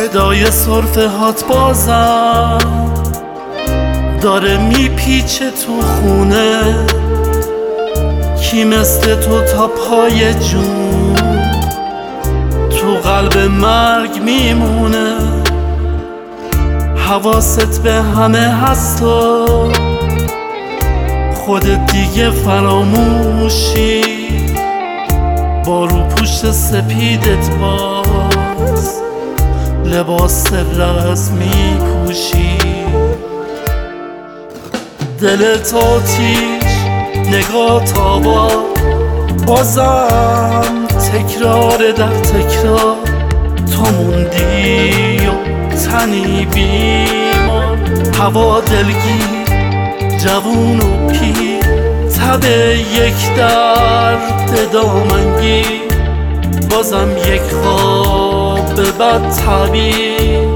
صدای سرفه هات بازم داره میپیچه تو خونه، کی مثل تو تا پای جون تو قلب مرگ میمونه. حواست به همه هست و خودت دیگه فراموشی، با روپوش سپیدت باز لباس رز میپوشی. دلت آتیش نگات آبا، بازم تکرار در تکرار تو موندی و تنی بیمار. هوا دلگیر جوون و پیر، تب یک درد دامنگیر، بازم یک خواب بد تعبیر.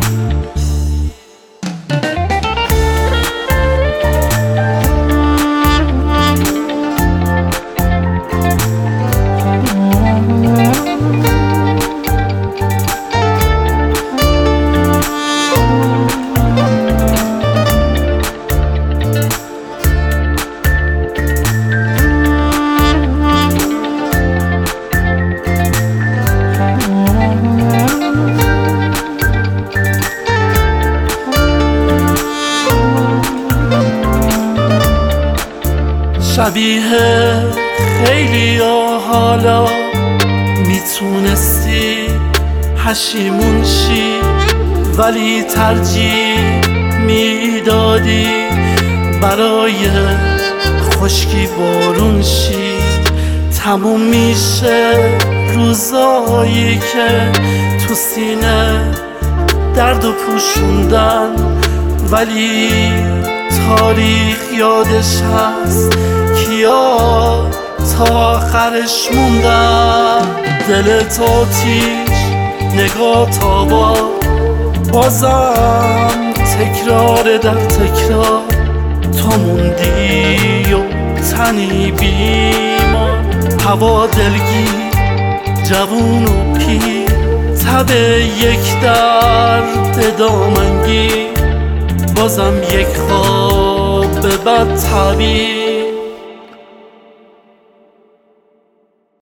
شبیه خیلی ها حالا میتونستی پشیمون شی، ولی ترجیح میدادی برای خشکی بارون شی. تموم میشه روزایی که تو سینه درد و پوشوندن، ولی تاریخ یادش هست کیا تا آخرش موندن. دلت آتیش نگات آبا، بازم تکرار در تکرار تو موندی و تنی بیمار. هوا دلگیر جوون و پیر، تب یک درد دامنگیر، بازم یک خواب بد تعبیر.